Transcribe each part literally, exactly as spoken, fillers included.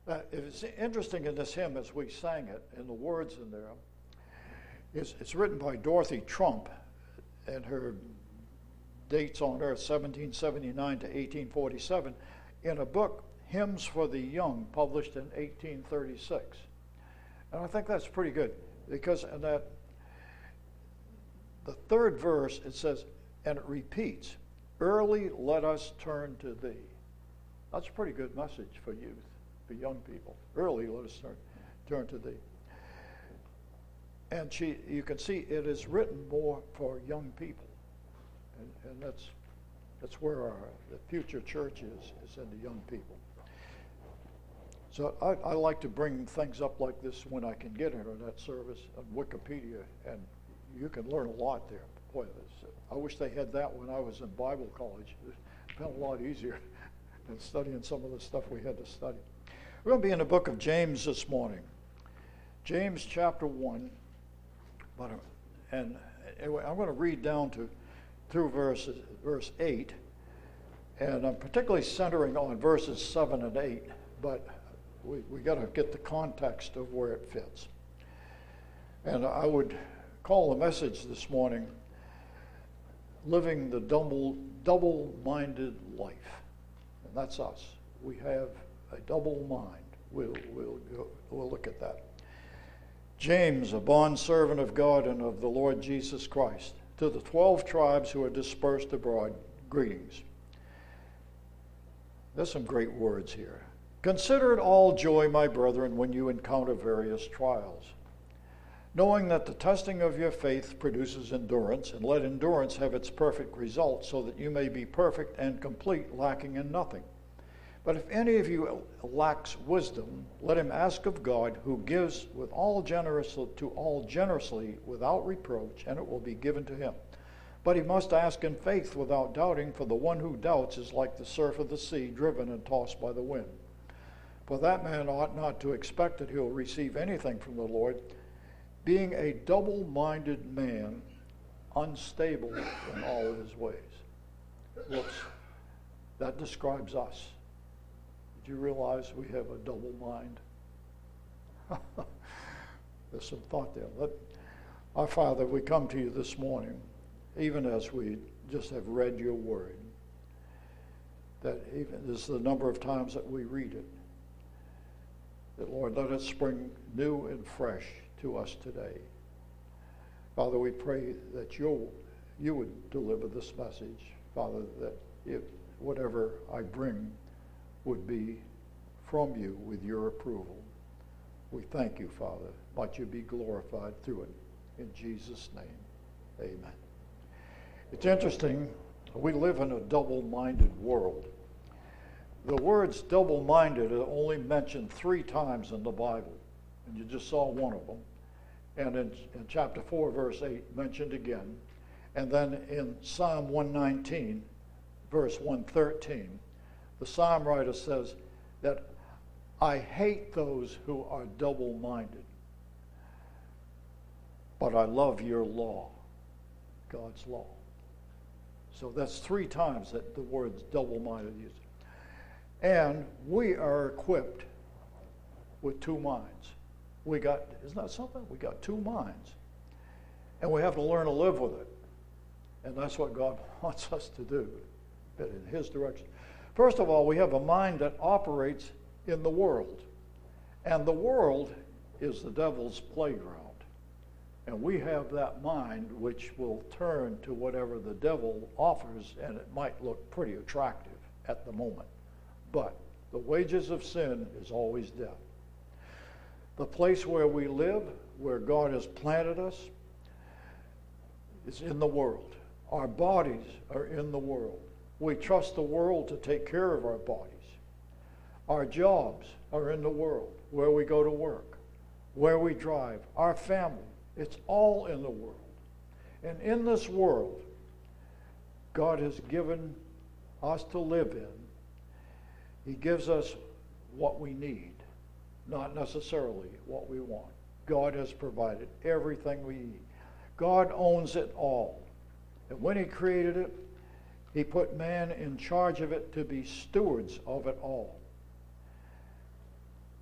Uh, it's interesting in this hymn as we sang it, and the words in there, is it's written by Dorothy Trump, and her dates on earth seventeen seventy-nine to eighteen forty-seven, in a book, Hymns for the Young, published in eighteen thirty-six. And I think that's pretty good, because in that, the third verse, it says, and it repeats, early let us turn to thee. That's a pretty good message for youth, for young people. Early let us turn, turn to thee. And she, you can see it is written more for young people. And, and that's, that's where our, the future church is, is in the young people. So I, I like to bring things up like this when I can get into that service on Wikipedia, and you can learn a lot there. Boy, this, I wish they had that when I was in Bible college. It's been a lot easier than studying some of the stuff we had to study. We're going to be in the book of James this morning. James chapter one. But, and anyway, I'm going to read down to through verse, verse eight. And I'm particularly centering on verses seven and eight. But we we got to get the context of where it fits. And I would call the message this morning, living the double, double-minded life. And that's us. We have a double mind. We'll, we'll, go, we'll look at that. James, a bondservant of God and of the Lord Jesus Christ, to the twelve tribes who are dispersed abroad, greetings. There's some great words here. Consider it all joy, my brethren, when you encounter various trials, knowing that the testing of your faith produces endurance, and let endurance have its perfect result, so that you may be perfect and complete, lacking in nothing. But if any of you lacks wisdom, let him ask of God, who gives with all generous to all generously without reproach, and it will be given to him. But he must ask in faith without doubting, for the one who doubts is like the surf of the sea, driven and tossed by the wind. For that man ought not to expect that he will receive anything from the Lord, being a double-minded man, unstable in all of his ways. Looks, that describes us. Did you realize we have a double mind? There's some thought there. Let, our Father, we come to you this morning, even as we just have read your word, that even this is the number of times that we read it, that, Lord, let it spring new and fresh to us today. Father, we pray that you'll, you would deliver this message, Father, that if whatever I bring would be from you with your approval. We thank you, Father. Might you be glorified through it. In Jesus' name, amen. It's interesting, we live in a double-minded world. The words double-minded are only mentioned three times in the Bible, and you just saw one of them. And in, in chapter four, verse eight, mentioned again. And then in Psalm one nineteen, verse one thirteen, the psalm writer says that I hate those who are double-minded, but I love your law, God's law. So that's three times that the word double-minded is used. And we are equipped with two minds. We got, isn't that something? We got two minds. And we have to learn to live with it. And that's what God wants us to do, but in his direction. First of all, we have a mind that operates in the world. And the world is the devil's playground. And we have that mind which will turn to whatever the devil offers, and it might look pretty attractive at the moment. But the wages of sin is always death. The place where we live, where God has planted us, is in the world. Our bodies are in the world. We trust the world to take care of our bodies. Our jobs are in the world, where we go to work, where we drive, our family. It's all in the world. And in this world, God has given us to live in. He gives us what we need, not necessarily what we want. God has provided everything we need. God owns it all. And when he created it, he put man in charge of it to be stewards of it all.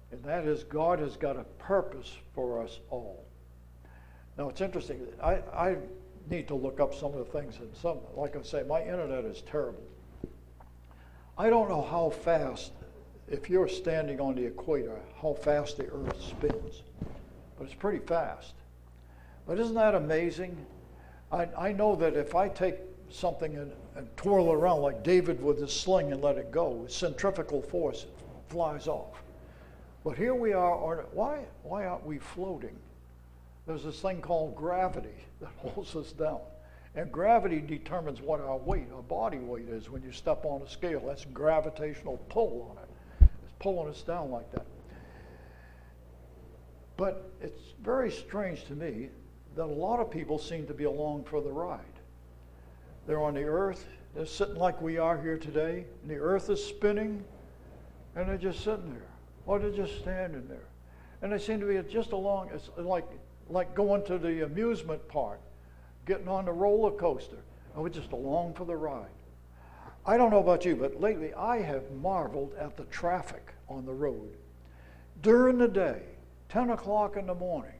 And that is, God has got a purpose for us all. Now, it's interesting. I, I need to look up some of the things. And some, like I say, my internet is terrible. I don't know how fast, if you're standing on the equator, how fast the Earth spins. But it's pretty fast. But isn't that amazing? I, I know that if I take something and, and twirl it around like David with his sling and let it go, centrifugal force flies off. But here we are, on, why, why aren't we floating? There's this thing called gravity that holds us down. And gravity determines what our weight, our body weight is when you step on a scale. That's gravitational pull on it. It's pulling us down like that. But it's very strange to me that a lot of people seem to be along for the ride. They're on the earth, they're sitting like we are here today, and the earth is spinning, and they're just sitting there, or they're just standing there. And they seem to be just along, it's like, like going to the amusement park, getting on the roller coaster, and we're just along for the ride. I don't know about you, but lately I have marveled at the traffic on the road. During the day, ten o'clock in the morning,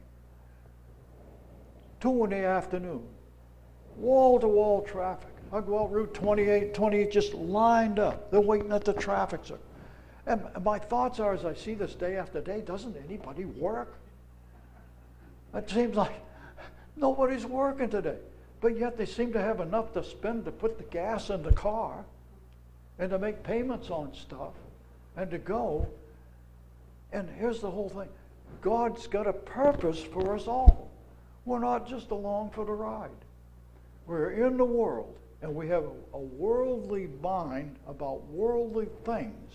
two in the afternoon, wall-to-wall traffic. I go out Route twenty-eight, twenty-eight just lined up. They're waiting at the traffic circle. And my thoughts are, as I see this day after day, doesn't anybody work? It seems like nobody's working today. But yet they seem to have enough to spend to put the gas in the car and to make payments on stuff and to go. And here's the whole thing. God's got a purpose for us all. We're not just along for the ride. We're in the world, and we have a, a worldly mind about worldly things.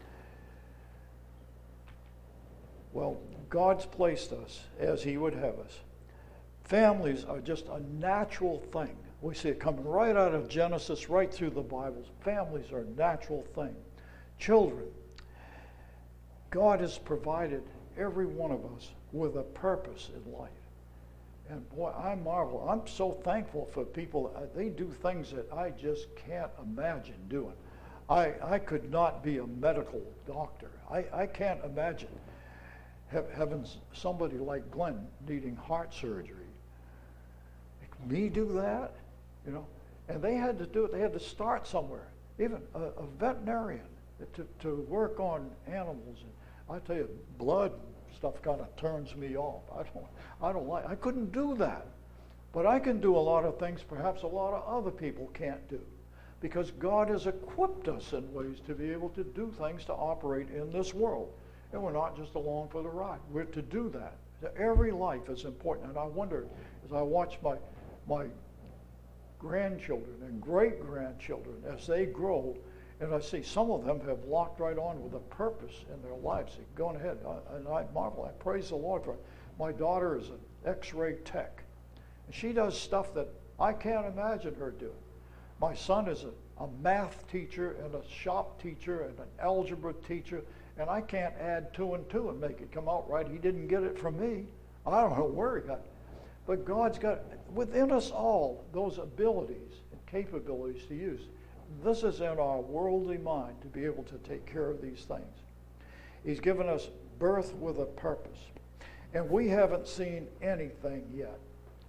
Well, God's placed us as He would have us. Families are just a natural thing. We see it coming right out of Genesis, right through the Bible. Families are a natural thing. Children. God has provided every one of us with a purpose in life. And boy, I marvel. I'm so thankful for people. Uh, they do things that I just can't imagine doing. I, I could not be a medical doctor. I, I can't imagine have, having somebody like Glenn needing heart surgery. Me do that? You know? And they had to do it. They had to start somewhere. Even a, a veterinarian to, to work on animals. And I tell you, blood stuff kind of turns me off. I don't, I don't like, I couldn't do that. But I can do a lot of things perhaps a lot of other people can't do. Because God has equipped us in ways to be able to do things to operate in this world. And we're not just along for the ride. We're to do that. Every life is important. And I wonder, as I watch my, my grandchildren and great-grandchildren, as they grow, and I see some of them have locked right on with a purpose in their lives. They're going ahead. I, and I marvel. I praise the Lord for it. My daughter is an X-ray tech. And she does stuff that I can't imagine her doing. My son is a, a math teacher and a shop teacher and an algebra teacher, and I can't add two and two and make it come out right. He didn't get it from me. I don't know where he got it. But God's got within us all those abilities and capabilities to use. This is in our worldly mind to be able to take care of these things. He's given us birth with a purpose. And we haven't seen anything yet.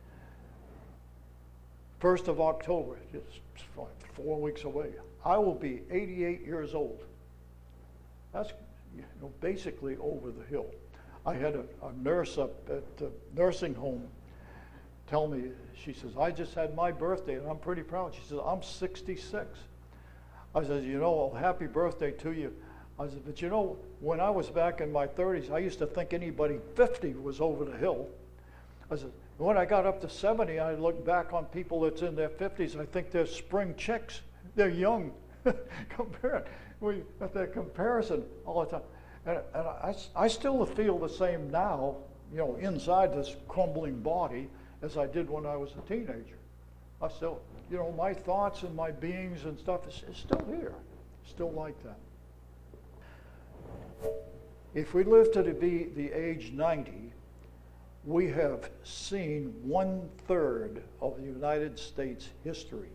First of October, just four weeks away, I will be eighty-eight years old. That's you know, basically over the hill. I had a, a nurse up at the nursing home tell me, she says, I just had my birthday and I'm pretty proud. She says, I'm sixty-six. I said, you know, well, happy birthday to you. I said, but you know, when I was back in my thirties, I used to think anybody fifty was over the hill. I said, when I got up to seventy, I look back on people that's in their fifties, I think they're spring chicks. They're young. Compare we at that comparison all the time. And, and I, I still feel the same now, you know, inside this crumbling body as I did when I was a teenager. I still, you know, my thoughts and my beings and stuff is, is still here, still like that. If we live to be the age ninety, we have seen one third of the United States history.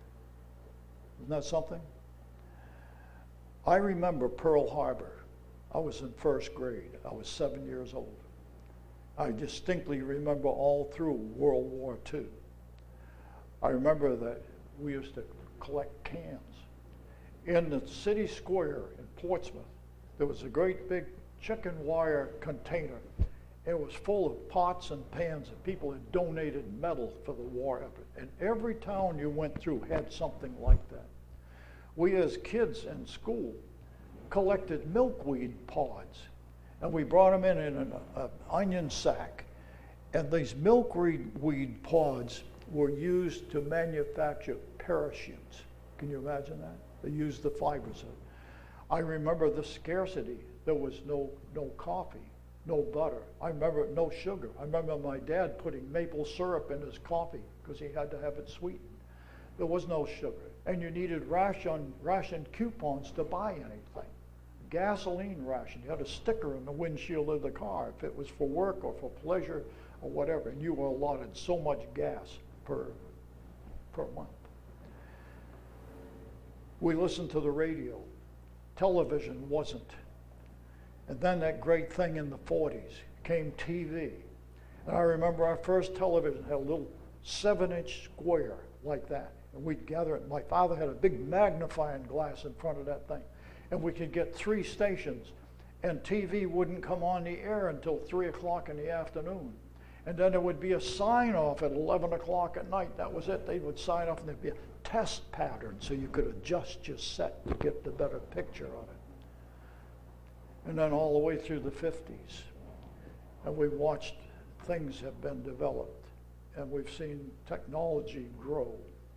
Isn't that something? I remember Pearl Harbor. I was in first grade. I was seven years old. I distinctly remember all through World War Two. I remember that we used to collect cans. In the city square in Portsmouth, there was a great big chicken wire container. It was full of pots and pans, and people had donated metal for the war effort. And every town you went through had something like that. We as kids in school collected milkweed pods, and we brought them in in an uh, onion sack. And these milkweed weed pods were used to manufacture parachutes. Can you imagine that? They used the fibers of it. I remember the scarcity. There was no, no coffee, no butter. I remember no sugar. I remember my dad putting maple syrup in his coffee because he had to have it sweetened. There was no sugar. And you needed ration, ration coupons to buy anything. Gasoline ration. You had a sticker in the windshield of the car if it was for work or for pleasure or whatever. And you were allotted so much gas per, per month. We listened to the radio. Television wasn't. And then that great thing in the forties came T V. And I remember our first television had a little seven-inch square like that. And we'd gather it. My father had a big magnifying glass in front of that thing. And we could get three stations. And T V wouldn't come on the air until three o'clock in the afternoon. And then there would be a sign off at eleven o'clock at night. That was it. They would sign off and there'd be a test pattern so you could adjust your set to get the better picture on it. And then all the way through the fifties. And we watched things have been developed. And we've seen technology grow.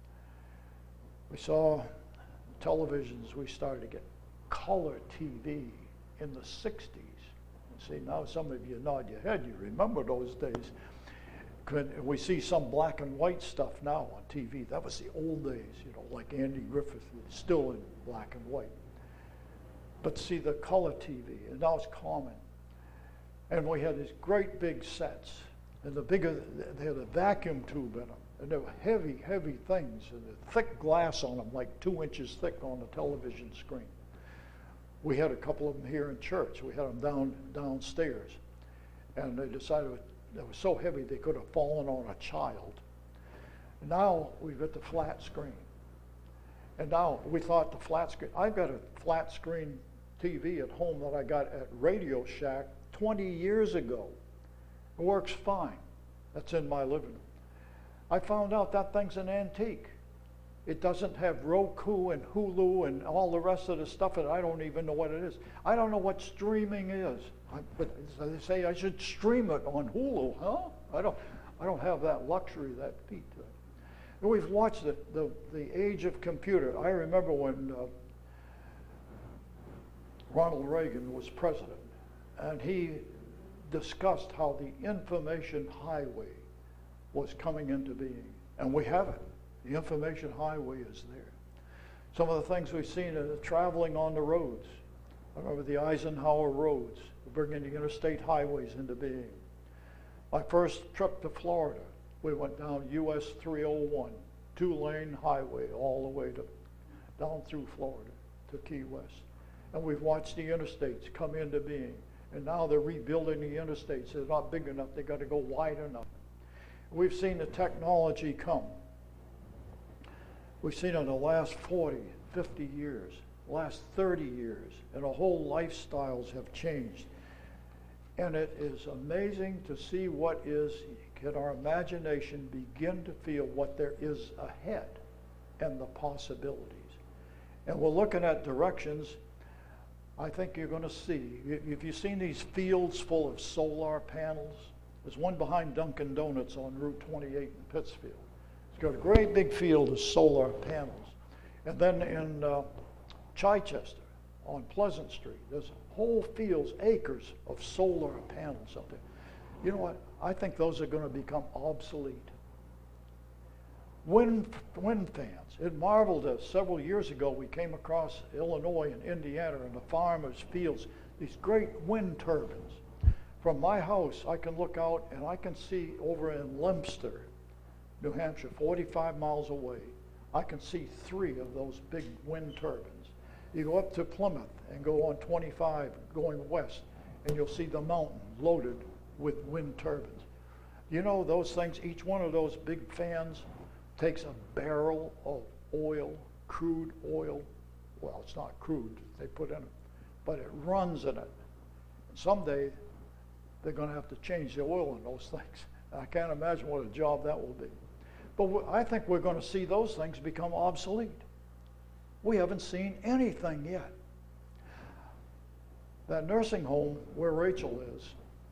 We saw televisions. We started to get color T V in the sixties. See, now some of you nod your head. You remember those days. We see some black and white stuff now on T V. That was the old days, you know, like Andy Griffith, still in black and white. But see, the color T V, and now it's common. And we had these great big sets. And the bigger, they had a vacuum tube in them. And they were heavy, heavy things. And the thick glass on them, like two inches thick on the television screen. We had a couple of them here in church. We had them down downstairs. And they decided they were so heavy they could have fallen on a child. Now we've got the flat screen. And now we thought the flat screen, I've got a flat screen T V at home that I got at Radio Shack twenty years ago. It works fine. That's in my living room. I found out that thing's an antique. It doesn't have Roku and Hulu and all the rest of the stuff, and I don't even know what it is. I don't know what streaming is. I, but they say I should stream it on Hulu, huh? I don't, I don't have that luxury, that feat to it. And we've watched the, the, the age of computer. I remember when uh, Ronald Reagan was president, and he discussed how the information highway was coming into being, and we have it. The information highway is there. Some of the things we've seen are traveling on the roads. I remember the Eisenhower roads, bringing the interstate highways into being. My first trip to Florida, we went down U S three oh one, two-lane highway all the way to down through Florida to Key West. And we've watched the interstates come into being. And now they're rebuilding the interstates. They're not big enough. They've got to go wide enough. We've seen the technology come. We've seen it in the last forty, fifty years, last thirty years, and our whole lifestyles have changed. And it is amazing to see what is, can our imagination begin to feel what there is ahead and the possibilities. And we're looking at directions. I think you're going to see, if you've seen these fields full of solar panels, there's one behind Dunkin' Donuts on Route twenty-eight in Pittsfield. It's got a great big field of solar panels. And then in uh, Chichester on Pleasant Street, there's whole fields, acres of solar panels up there. You know what? I think those are going to become obsolete. Wind, wind fans. It marveled us. Several years ago, we came across Illinois and Indiana in the farmers' fields, these great wind turbines. From my house, I can look out and I can see over in Leominster, New Hampshire, forty-five miles away, I can see three of those big wind turbines. You go up to Plymouth and go on twenty-five going west, and you'll see the mountain loaded with wind turbines. You know those things, each one of those big fans takes a barrel of oil, crude oil. Well, it's not crude, they put in it, but it runs in it. And someday, they're going to have to change the oil in those things. I can't imagine what a job that will be. But I think we're going to see those things become obsolete. We haven't seen anything yet. That nursing home where Rachel is,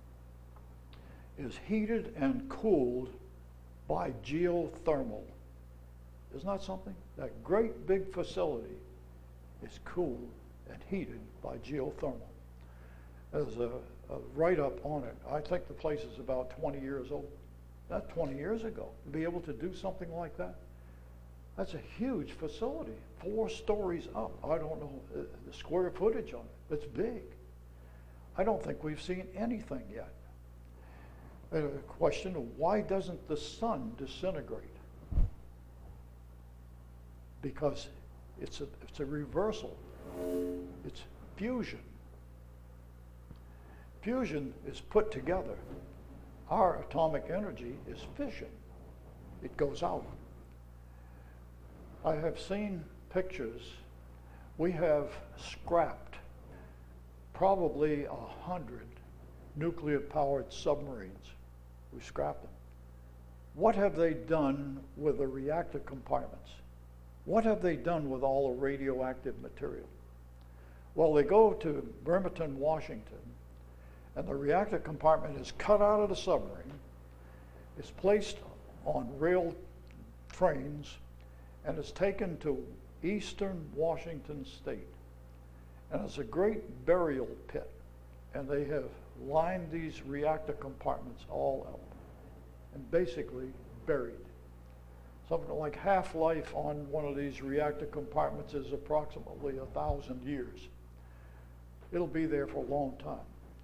is heated and cooled by geothermal. Isn't that something? That great big facility is cooled and heated by geothermal. There's a, a write-up on it. I think the place is about twenty years old. That's twenty years ago. To be able to do something like that, that's a huge facility, four stories up. I don't know uh, the square footage on it. It's big. I don't think we've seen anything yet. A question of why doesn't the sun disintegrate? Because it's a, it's a reversal. It's fusion. Fusion is put together. Our atomic energy is fission. It goes out. I have seen pictures. We have scrapped probably a hundred nuclear-powered submarines. We scrapped them. What have they done with the reactor compartments? What have they done with all the radioactive material? Well, they go to Bremerton, Washington, and the reactor compartment is cut out of the submarine, is placed on rail trains, and is taken to eastern Washington state. And it's a great burial pit, and they have lined these reactor compartments all up and basically buried. Something like half-life on one of these reactor compartments is approximately a thousand years. It'll be there for a long time.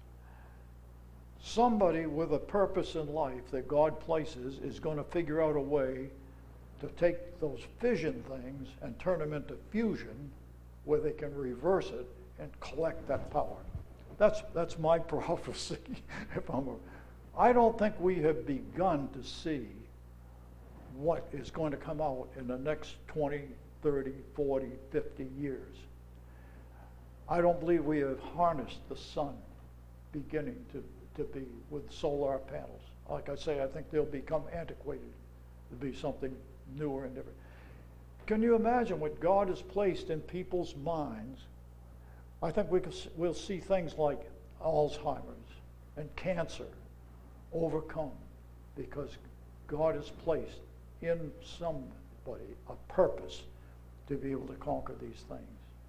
Somebody with a purpose in life that God places is going to figure out a way to take those fission things and turn them into fusion where they can reverse it and collect that power. That's, that's my prophecy. If I'm a, I don't think we have begun to see what is going to come out in the next twenty, thirty, forty, fifty years. I don't believe we have harnessed the sun beginning to, to be with solar panels. Like I say, I think they'll become antiquated to be something newer and different. Can you imagine what God has placed in people's minds? I think we can, we'll see things like Alzheimer's and cancer overcome because God has placed in somebody a purpose to be able to conquer these things.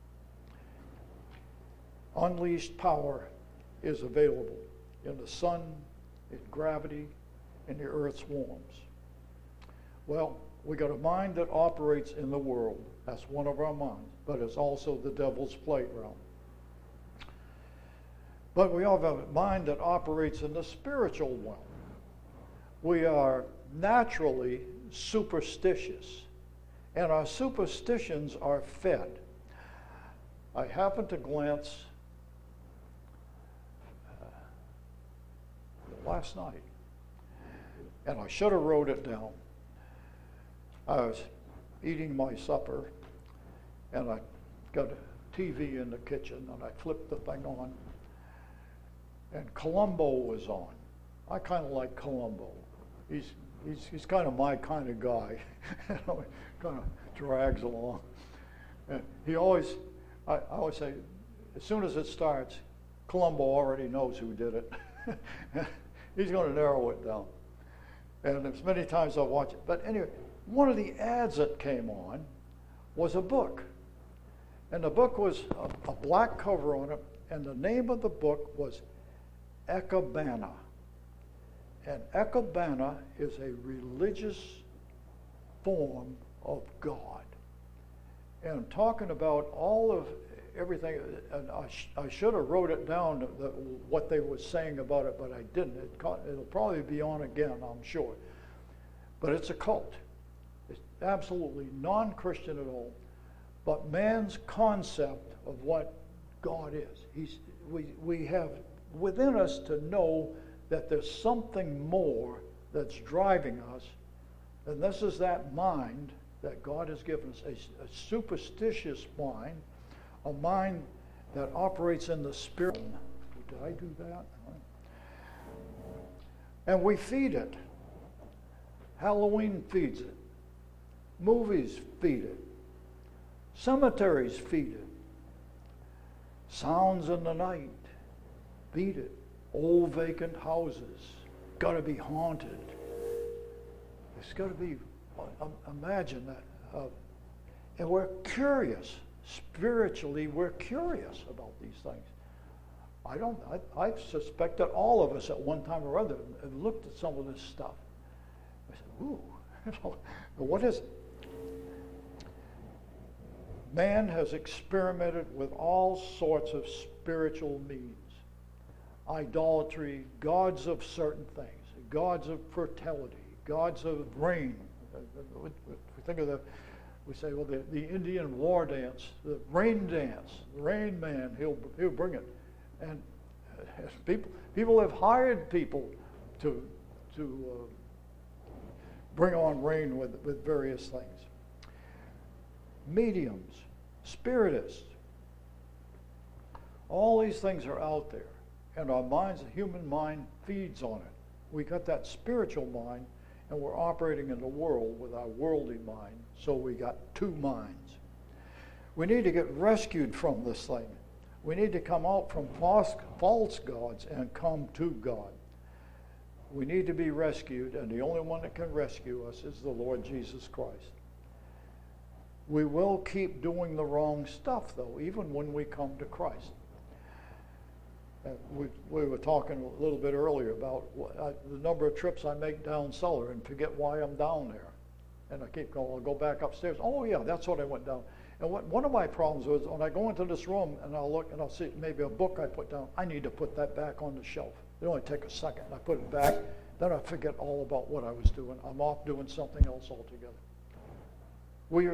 Unleashed power is available in the sun, in gravity, in the earth's warms. Well, we got a mind that operates in the world. That's one of our minds, but it's also the devil's playground. But we have a mind that operates in the spiritual realm. We are naturally superstitious, and our superstitions are fed. I happened to glance uh, last night, and I should have wrote it down. I was eating my supper, and I got a T V in the kitchen, and I flipped the thing on, and Columbo was on. I kind of like Columbo. He's he's he's kind of my kind of guy. You know, kind of drags along. And he always, I, I always say, as soon as it starts, Columbo already knows who did it. He's going to narrow it down. And as many times I watch it. But anyway, one of the ads that came on was a book. And the book was a, a black cover on it, and the name of the book was Ekabana. And Ekabana is a religious form of God. And talking about all of everything, and I, sh I should have wrote it down, the, what they were saying about it, but I didn't. It caught, it'll probably be on again, I'm sure. But it's a cult. It's absolutely non-Christian at all. but man's concept of what God is. He's, we, we have within us to know that there's something more that's driving us, and this is that mind that God has given us, a, a superstitious mind, a mind that operates in the spirit. Did I do that? And we feed it. Halloween feeds it. Movies feed it. Cemeteries feed it. Sounds in the night feed it. Old vacant houses got to be haunted. It's got to be, um, imagine that. Uh, and we're curious. Spiritually, we're curious about these things. I don't, I, I suspect that all of us at one time or other have looked at some of this stuff. I said, ooh, you know, what is it? Man has experimented with all sorts of spiritual means. Idolatry, gods of certain things, gods of fertility, gods of rain. We think of the, we say, well, the, the Indian war dance, the rain dance, the rain man, he'll, he'll bring it. And uh, people, people have hired people to, to uh, bring on rain with, with various things. Mediums, spiritists, all these things are out there. And our minds, the human mind feeds on it. We got that spiritual mind, and we're operating in the world with our worldly mind. So we got two minds. We need to get rescued from this thing. We need to come out from false, false gods and come to God. We need to be rescued, and the only one that can rescue us is the Lord Jesus Christ. We will keep doing the wrong stuff, though, even when we come to Christ. Uh, we, we were talking a little bit earlier about what, uh, the number of trips I make down cellar and forget why I'm down there. And I keep going, I'll go back upstairs. Oh, yeah, that's what I went down. And what, one of my problems was when I go into this room and I'll look and I'll see maybe a book I put down, I need to put that back on the shelf. It only take a second. I put it back, then I forget all about what I was doing. I'm off doing something else altogether. We uh,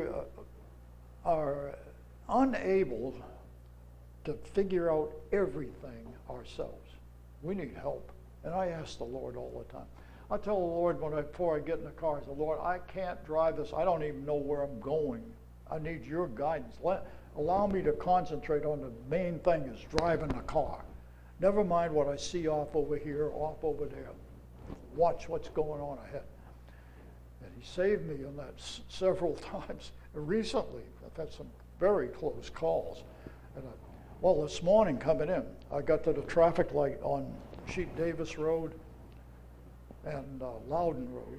are unable to figure out everything ourselves. We need help. And I ask the Lord all the time. I tell the Lord when I, before I get in the car, I say, Lord, I can't drive this. I don't even know where I'm going. I need your guidance. Let, allow me to concentrate on the main thing is driving the car. Never mind what I see off over here, off over there. Watch what's going on ahead. And he saved me on that s- several times. Recently, I've had some very close calls. And I, well, this morning coming in, I got to the traffic light on Sheep Davis Road and uh, Loudon Road,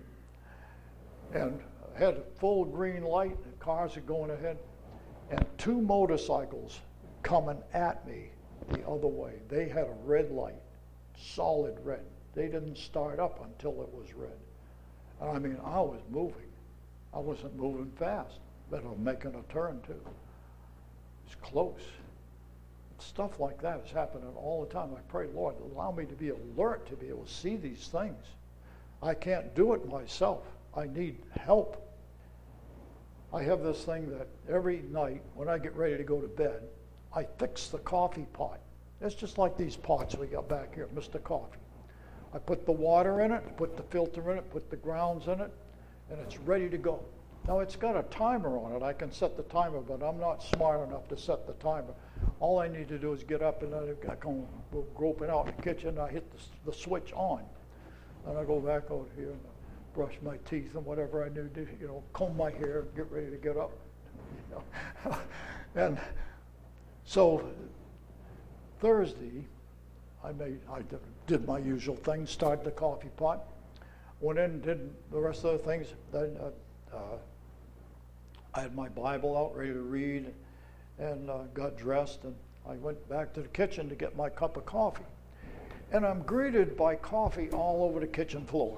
and had a full green light, and cars are going ahead, and two motorcycles coming at me the other way. They had a red light, solid red. They didn't start up until it was red. And I mean, I was moving. I wasn't moving fast, but I'm making a turn too. It's close. Stuff like that is happening all the time. I pray, Lord, allow me to be alert to be able to see these things. I can't do it myself. I need help. I have this thing that every night when I get ready to go to bed, I fix the coffee pot. It's just like these pots we got back here, Mister Coffee. I put the water in it, put the filter in it, put the grounds in it, and it's ready to go. Now it's got a timer on it. I can set the timer, but I'm not smart enough to set the timer. All I need to do is get up and I go groping out in the kitchen. I hit the, the switch on, and I go back out here and brush my teeth and whatever I need to, you know, comb my hair, get ready to get up. You know. And so Thursday, I made I did, did my usual thing, started the coffee pot, went in, did the rest of the things. Then uh, uh, I had my Bible out, ready to read, and uh, got dressed, and I went back to the kitchen to get my cup of coffee. And I'm greeted by coffee all over the kitchen floor.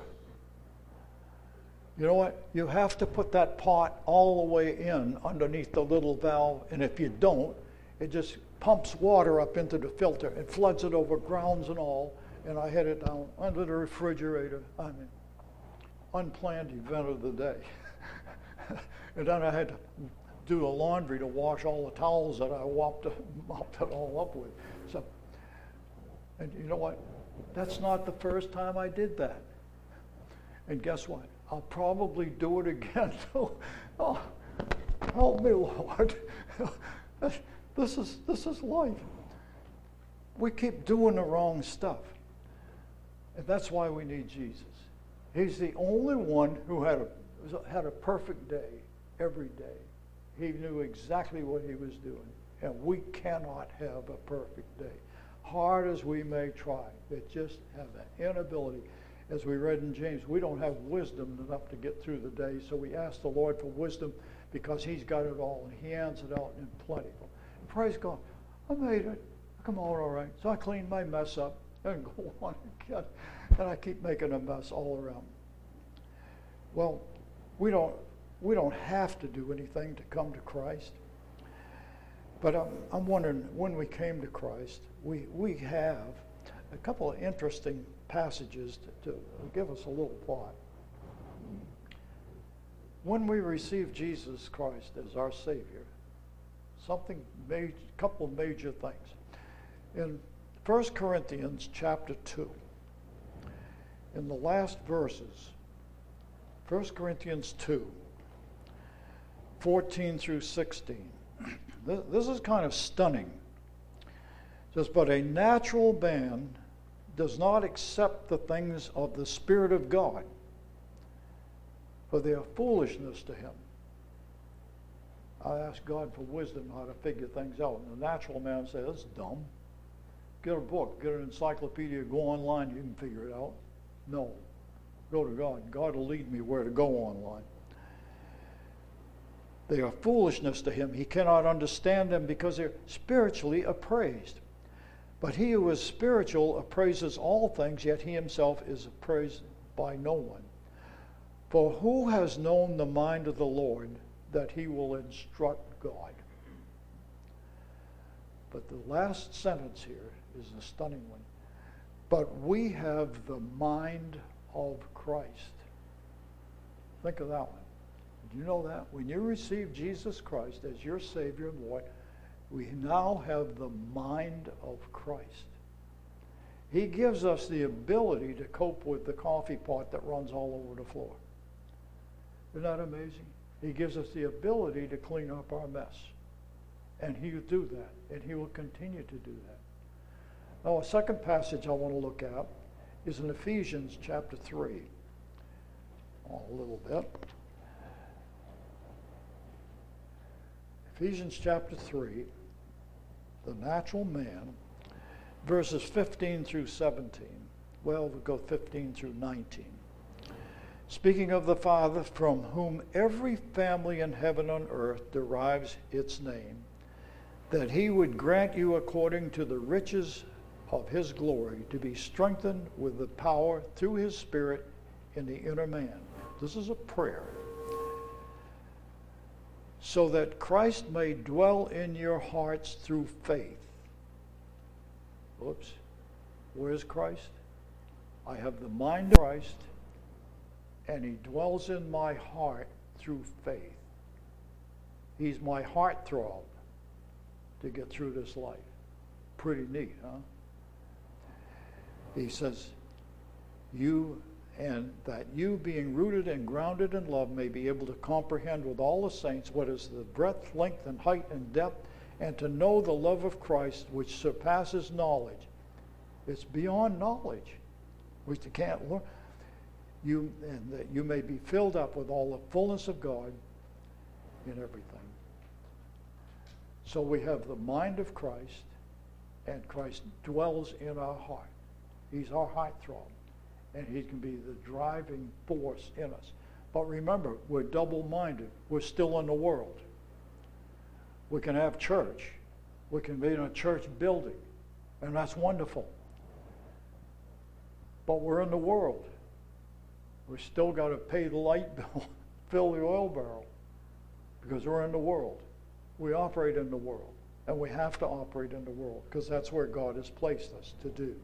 You know what? You have to put that pot all the way in underneath the little valve, and if you don't, it just pumps water up into the filter and floods it over grounds and all, and I had it down under the refrigerator. I mean, unplanned event of the day. And then I had to do the laundry to wash all the towels that I mopped, mopped it all up with. So, and you know what? That's not the first time I did that. And guess what? I'll probably do it again. Oh, help me, Lord. This is this is life. We keep doing the wrong stuff. And that's why we need Jesus. He's the only one who had a had a perfect day every day. He knew exactly what he was doing. And we cannot have a perfect day. Hard as we may try, it just have an inability. As we read in James, we don't have wisdom enough to get through the day, so we ask the Lord for wisdom because he's got it all, and he hands it out in plenty. And praise God, I made it. Come on, all right. So I cleaned my mess up and go on again, and I keep making a mess all around. Well, we don't we don't have to do anything to come to Christ. But I'm, I'm wondering, when we came to Christ, we, we have a couple of interesting passages to, to give us a little thought. When we receive Jesus Christ as our Savior, something, a couple of major things. In First Corinthians chapter two, in the last verses, First Corinthians two, fourteen through sixteen, this, this is kind of stunning. It says, but a natural man does not accept the things of the Spirit of God, for they are foolishness to him. I ask God for wisdom how to figure things out. And the natural man says, it's dumb. Get a book, get an encyclopedia, go online, you can figure it out. No. Go to God. God will lead me where to go online. They are foolishness to him. He cannot understand them because they're spiritually appraised. But he who is spiritual appraises all things, yet he himself is appraised by no one. For who has known the mind of the Lord that he will instruct God? But the last sentence here is a stunning one. But we have the mind of Christ. Think of that one. Do you know that? When you receive Jesus Christ as your Savior and Lord, we now have the mind of Christ. He gives us the ability to cope with the coffee pot that runs all over the floor. Isn't that amazing? He gives us the ability to clean up our mess. And he will do that. And he will continue to do that. Now, a second passage I want to look at is in Ephesians chapter three. Oh, a little bit. Ephesians chapter three, the natural man, verses fifteen through seventeen. Well, we'll go fifteen through nineteen. Speaking of the Father, from whom every family in heaven and earth derives its name, that he would grant you according to the riches of his glory to be strengthened with the power through his Spirit in the inner man. This is a prayer. So that Christ may dwell in your hearts through faith. Whoops. Where's Christ? I have the mind of Christ, and he dwells in my heart through faith. He's my heartthrob to get through this life. Pretty neat, huh? He says, you and that you, being rooted and grounded in love, may be able to comprehend with all the saints what is the breadth, length, and height, and depth, and to know the love of Christ, which surpasses knowledge. It's beyond knowledge, which you can't learn. You, and that you may be filled up with all the fullness of God in everything. So we have the mind of Christ, and Christ dwells in our heart. He's our heartthrob. And he can be the driving force in us. But remember, we're double-minded. We're still in the world. We can have church. We can be in a church building. And that's wonderful. But we're in the world. We still got to pay the light bill, fill the oil barrel, because we're in the world. We operate in the world. And we have to operate in the world, because that's where God has placed us to do.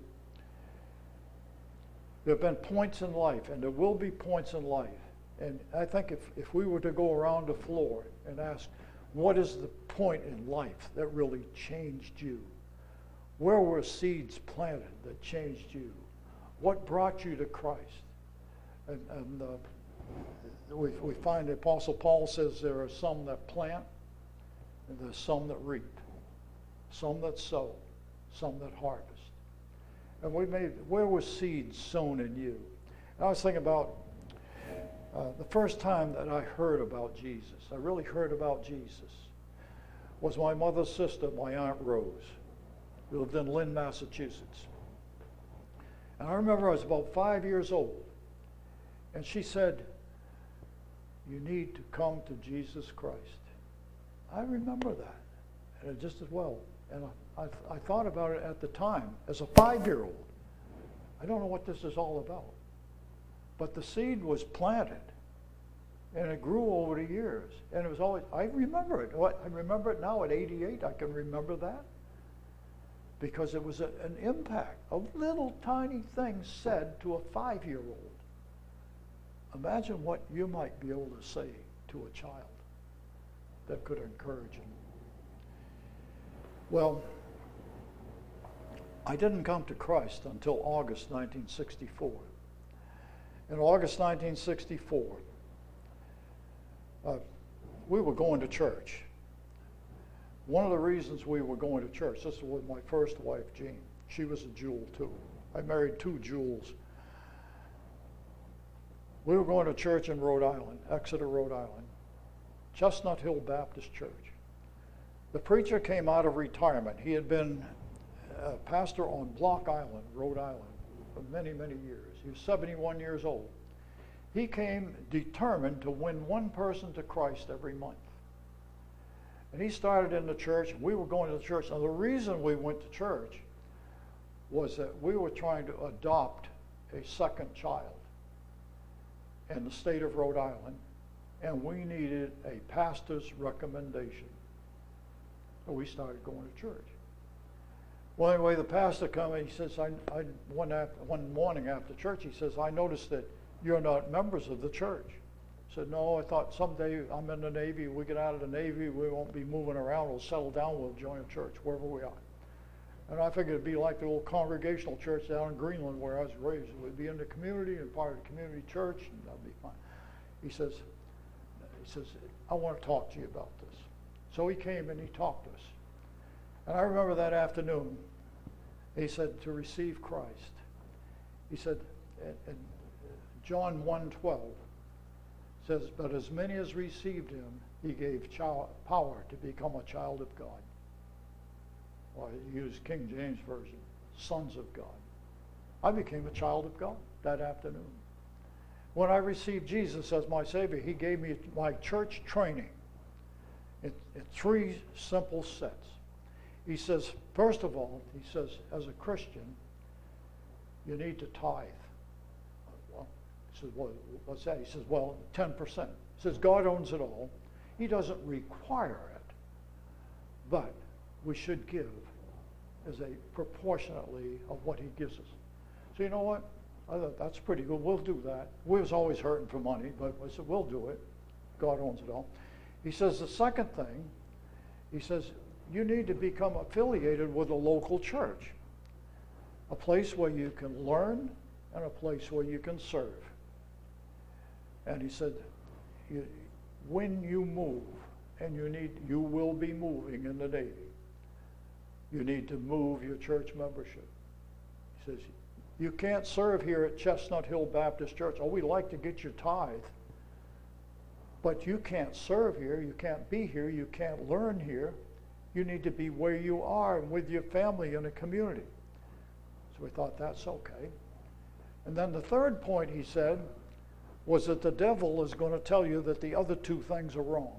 There have been points in life, and there will be points in life. And I think if, if we were to go around the floor and ask, What is the point in life that really changed you? Where were seeds planted that changed you? What brought you to Christ? And, and uh, we, we find the Apostle Paul says there are some that plant and there's some that reap, some that sow, some that harvest. And we made, where were seeds sown in you? And I was thinking about uh, the first time that I heard about Jesus, I really heard about Jesus, was my mother's sister, my Aunt Rose, who lived in Lynn, Massachusetts. And I remember I was about five years old, and she said, "You need to come to Jesus Christ." I remember that, and just as well. And I, I, I thought about it at the time as a five-year-old. I don't know what this is all about. But the seed was planted, and it grew over the years. And it was always, I remember it. I remember it now at eighty-eight. I can remember that. Because it was a, an impact, a little tiny thing said to a five-year-old. Imagine what you might be able to say to a child that could encourage him. Well, I didn't come to Christ until August nineteen sixty-four. In August nineteen sixty-four, uh, we were going to church. One of the reasons we were going to church, this was my first wife, Jean. She was a Jewel too. I married two Jewels. We were going to church in Rhode Island, Exeter, Rhode Island, Chestnut Hill Baptist Church. The preacher came out of retirement. He had been a pastor on Block Island, Rhode Island, for many, many years. He was seventy-one years old. He came determined to win one person to Christ every month. And he started in the church, and we were going to the church. Now, the reason we went to church was that we were trying to adopt a second child in the state of Rhode Island, and we needed a pastor's recommendation. So we started going to church. Well, anyway, the pastor came and he says, I, I, one, after, one morning after church, he says, "I noticed that you're not members of the church." I said, "No, I thought someday I'm in the Navy, we get out of the Navy, we won't be moving around, we'll settle down, we'll join a church, wherever we are." And I figured it'd be like the old Congregational church down in Greenland where I was raised. We'd be in the community and part of the community church, and that'd be fine. He says, he says, "I want to talk to you about this." So he came and he talked to us. And I remember that afternoon, he said, to receive Christ. He said, in John one twelve says, "But as many as received him, he gave child, power to become a child of God." Or he used King James Version, sons of God. I became a child of God that afternoon. When I received Jesus as my Savior, he gave me my church training in, in three simple sets. He says, first of all, he says, as a Christian, you need to tithe. Well, he says, well, what's that? He says, well, ten percent. He says, God owns it all. He doesn't require it, but we should give as a proportionately of what he gives us. So you know what? I thought that's pretty good. We'll do that. We was always hurting for money, but I said, we'll do it. God owns it all. He says the second thing, he says, you need to become affiliated with a local church, a place where you can learn and a place where you can serve. And he said, you, when you move, and you need, you will be moving in the Navy, you need to move your church membership. He says, you can't serve here at Chestnut Hill Baptist Church. Oh, we like to get your tithe. But you can't serve here. You can't be here. You can't learn here. You need to be where you are and with your family in a community. So we thought, that's okay. And then the third point he said was that the devil is going to tell you that the other two things are wrong.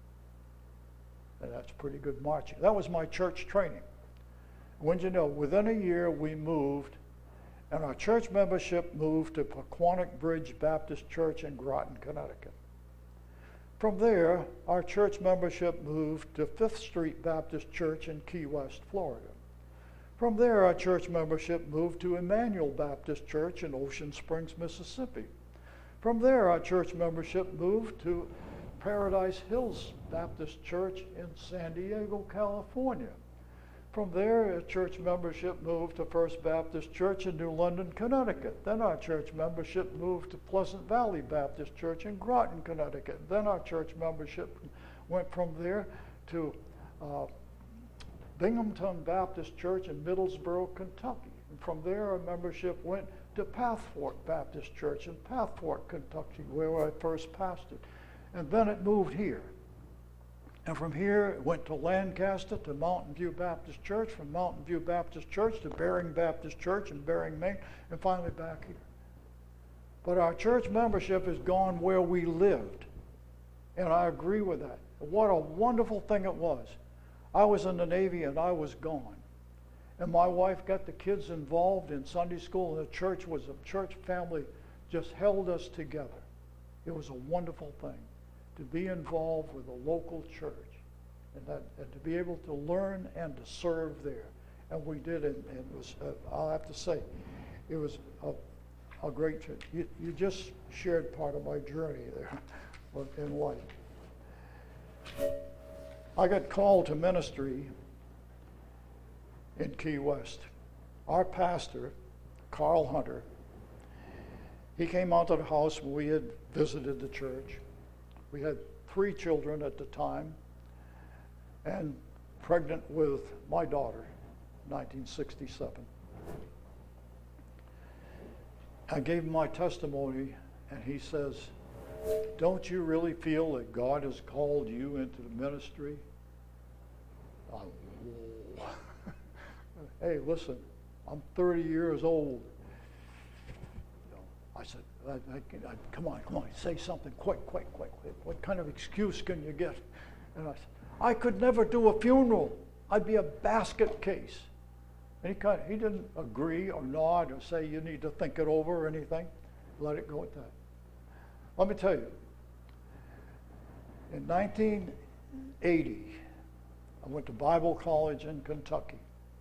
And that's pretty good marching. That was my church training. When you know, within a year we moved, and our church membership moved to Paquonic Bridge Baptist Church in Groton, Connecticut. From there, our church membership moved to Fifth Street Baptist Church in Key West, Florida. From there, our church membership moved to Emmanuel Baptist Church in Ocean Springs, Mississippi. From there, our church membership moved to Paradise Hills Baptist Church in San Diego, California. From there, a church membership moved to First Baptist Church in New London, Connecticut. Then our church membership moved to Pleasant Valley Baptist Church in Groton, Connecticut. Then our church membership went from there to uh, Binghamton Baptist Church in Middlesboro, Kentucky. And from there, our membership went to Pathfork Baptist Church in Pathfork, Kentucky, where I first pastored. And then it moved here. And from here, it went to Lancaster, to Mountain View Baptist Church, from Mountain View Baptist Church to Bering Baptist Church in Bering, Maine, and finally back here. But our church membership has gone where we lived. And I agree with that. What a wonderful thing it was. I was in the Navy and I was gone. And my wife got the kids involved in Sunday school, and the church was a church family, just held us together. It was a wonderful thing to be involved with a local church and, that, and to be able to learn and to serve there. And we did it, and it was, uh, I'll have to say, it was a, a great church. You, you just shared part of my journey there in life. I got called to ministry in Key West. Our pastor, Carl Hunter, he came out to the house when we had visited the church. We had three children at the time, and pregnant with my daughter, nineteen sixty-seven. I gave him my testimony, and he says, "Don't you really feel that God has called you into the ministry?" I, whoa. Hey, listen, I'm thirty years old. You know, I said, I, I, I, come on, come on, say something quick, quick, quick, quick. What kind of excuse can you get? And I said, I could never do a funeral. I'd be a basket case. And he, kind of, he didn't agree or nod or say you need to think it over or anything. Let it go at that. Let me tell you, in nineteen eighty, I went to Bible college in Kentucky.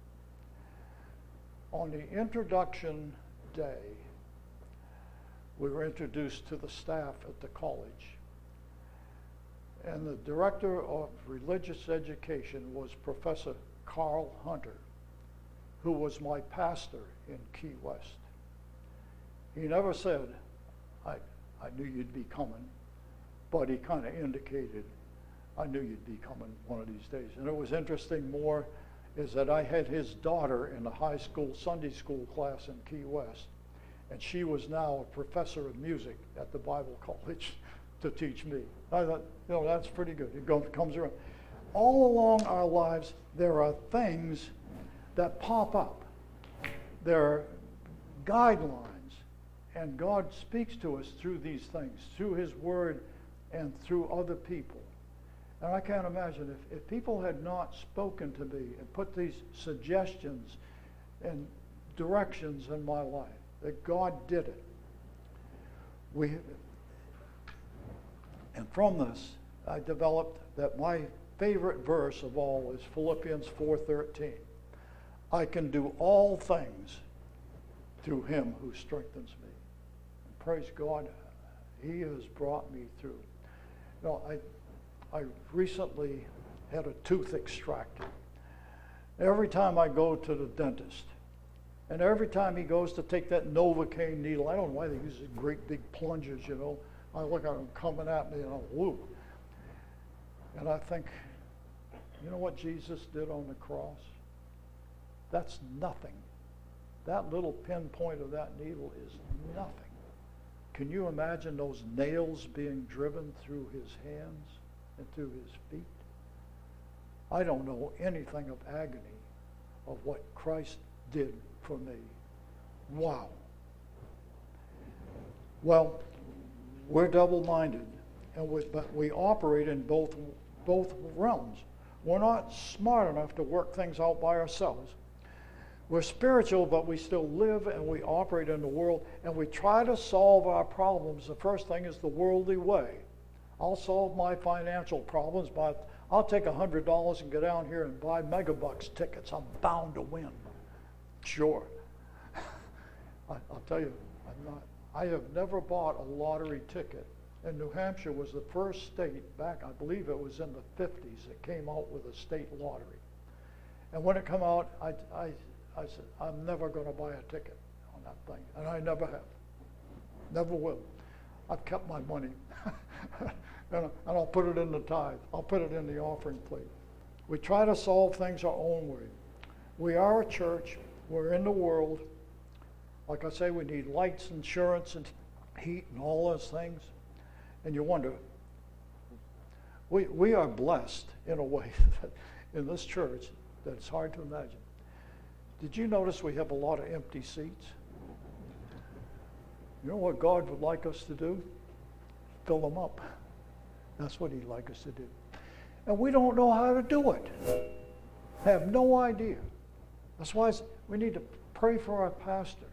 On the introduction day, we were introduced to the staff at the college. And the director of religious education was Professor Carl Hunter, who was my pastor in Key West. He never said, I, I knew you'd be coming, but he kind of indicated, I knew you'd be coming one of these days. And it was interesting more is that I had his daughter in the high school Sunday school class in Key West, and she was now a professor of music at the Bible college to teach me. I thought, you know, that's pretty good. It goes, comes around. All along our lives, there are things that pop up. There are guidelines, and God speaks to us through these things, through His Word and through other people. And I can't imagine if, if people had not spoken to me and put these suggestions and directions in my life, that God did it. We, and from this, I developed that my favorite verse of all is Philippians four thirteen. I can do all things through Him who strengthens me. And praise God, He has brought me through. You know, I, I recently had a tooth extracted. Every time I go to the dentist, and every time he goes to take that Novocaine needle, I don't know why they use these great big plungers, you know. I look at them coming at me and I'm, woo. And I think, you know what Jesus did on the cross? That's nothing. That little pinpoint of that needle is nothing. Can you imagine those nails being driven through his hands and through his feet? I don't know anything of agony of what Christ did for me. Wow. Well, we're double-minded, and we, but we operate in both both realms. We're not smart enough to work things out by ourselves. We're spiritual, but we still live and we operate in the world, and we try to solve our problems. The first thing is the worldly way. I'll solve my financial problems, but I'll take one hundred dollars and go down here and buy Megabucks tickets. I'm bound to win. Sure. I, I'll tell you, I'm not. I have never bought a lottery ticket And New Hampshire was the first state back, I believe it was in the fifties, that came out with a state lottery. And when it came out, I, I, I said, I'm never going to buy a ticket on that thing. And I never have. Never will. I've kept my money. and, and I'll put it in the tithe. I'll put it in the offering plate. We try to solve things our own way. We are a church. We're in the world. Like I say, we need lights, insurance, and heat, and all those things. And you wonder, we, we are blessed in a way that in this church that it's hard to imagine. Did you notice we have a lot of empty seats? You know what God would like us to do? Fill them up. That's what he'd like us to do. And we don't know how to do it. Have no idea. That's why we need to pray for our pastor.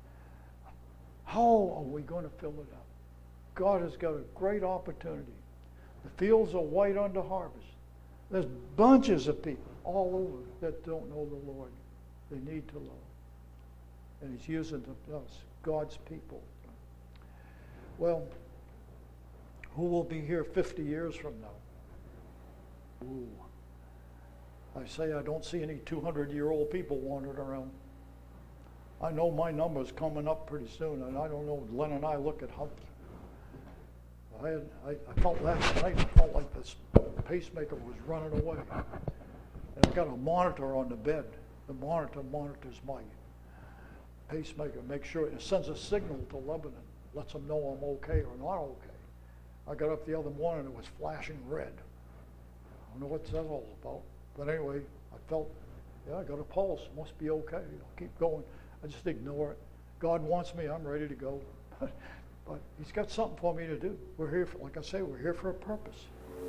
How are we going to fill it up? God has got a great opportunity. The fields are white unto harvest. There's bunches of people all over that don't know the Lord. They need to know. And he's using us, God's people. Well, who will be here fifty years from now? Ooh. I say I don't see any two hundred year old people wandering around. I know my number's coming up pretty soon, and I don't know, Len and I look at how I, had, I, I felt last night, I felt like this pacemaker was running away. And I got a monitor on the bed. The monitor monitors my pacemaker, make sure it sends a signal to Lebanon, lets them know I'm okay or not okay. I got up the other morning, it was flashing red. I don't know what that's all about. But anyway, I felt, yeah, I got a pulse, must be okay. I'll keep going. I just ignore it. God wants me, I'm ready to go. But he's got something for me to do. We're here, for, like I say, we're here for a purpose.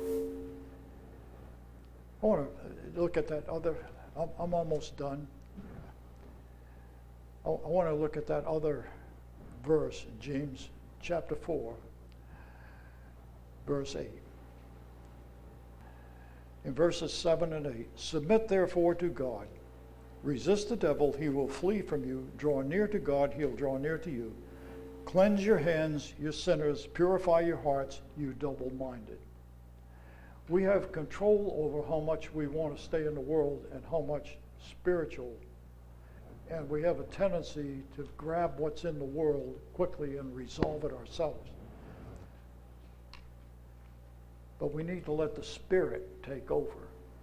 I want to look at that other, I'm, I'm almost done. I, I want to look at that other verse in James chapter four, verse eight. In verses seven and eight, submit therefore to God. Resist the devil, he will flee from you. Draw near to God, he'll draw near to you. Cleanse your hands, you sinners. Purify your hearts, you double-minded. We have control over how much we want to stay in the world and how much spiritual. And we have a tendency to grab what's in the world quickly and resolve it ourselves. But we need to let the Spirit take over.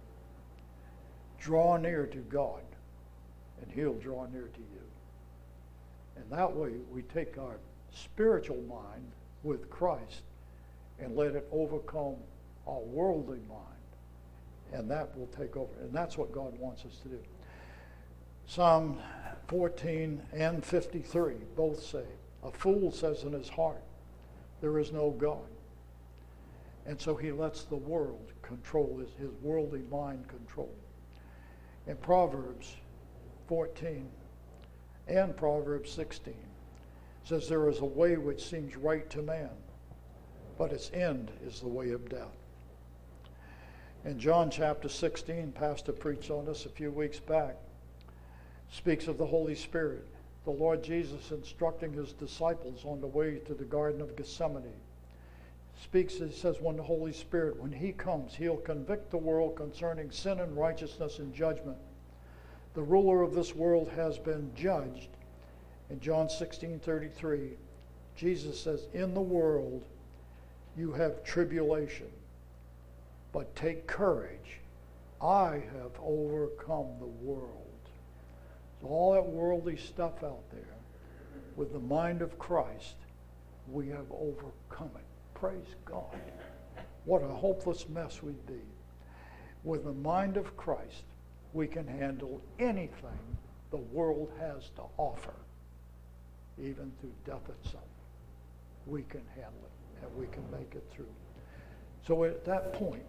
Draw near to God, and he'll draw near to you. And that way we take our spiritual mind with Christ and let it overcome our worldly mind. And that will take over. And that's what God wants us to do. Psalm fourteen and fifty-three both say, a fool says in his heart, there is no God. And so he lets the world control, his, his worldly mind control. In Proverbs fourteen and Proverbs sixteen, says there is a way which seems right to man, but its end is the way of death. In John chapter sixteen, Pastor preached on this a few weeks back, speaks of the Holy Spirit. The Lord Jesus instructing his disciples on the way to the Garden of Gethsemane. Speaks, he says, when the Holy Spirit, when he comes, he'll convict the world concerning sin and righteousness and judgment. The ruler of this world has been judged. In John sixteen thirty-three, Jesus says, in the world you have tribulation, but take courage. I have overcome the world. So all that worldly stuff out there, with the mind of Christ, we have overcome it. Praise God. What a hopeless mess we'd be. With the mind of Christ, we can handle anything the world has to offer, even through death itself. We can handle it, and we can make it through. So at that point,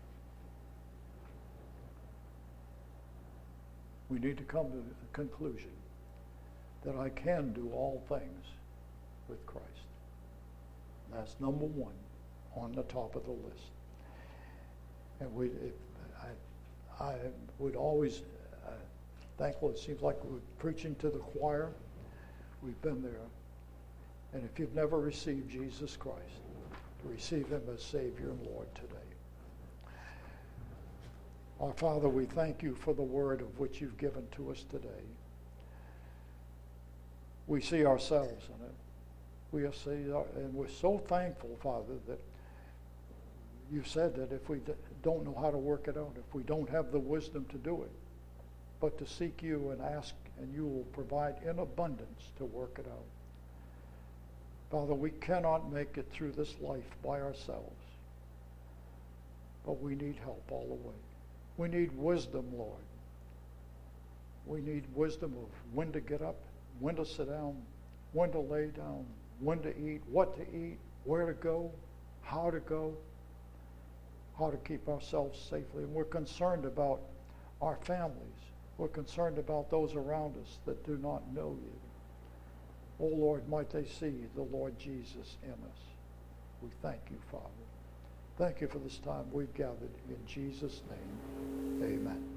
we need to come to the conclusion that I can do all things with Christ. That's number one on the top of the list. And we, if, I, I would always, uh, thankful it seems like we're preaching to the choir. We've been there. And if you've never received Jesus Christ, receive him as Savior and Lord today. Our Father, we thank you for the word of which you've given to us today. We see ourselves in it. We see, and we're so thankful, Father, that you said that if we don't know how to work it out, if we don't have the wisdom to do it, but to seek you and ask, and you will provide in abundance to work it out. Father, we cannot make it through this life by ourselves, but we need help all the way. We need wisdom, Lord. We need wisdom of when to get up, when to sit down, when to lay down, when to eat, what to eat, where to go, how to go, how to keep ourselves safely. And we're concerned about our families. We're concerned about those around us that do not know you. Oh Lord, might they see the Lord Jesus in us. We thank you, Father. Thank you for this time we've gathered. In Jesus' name, amen.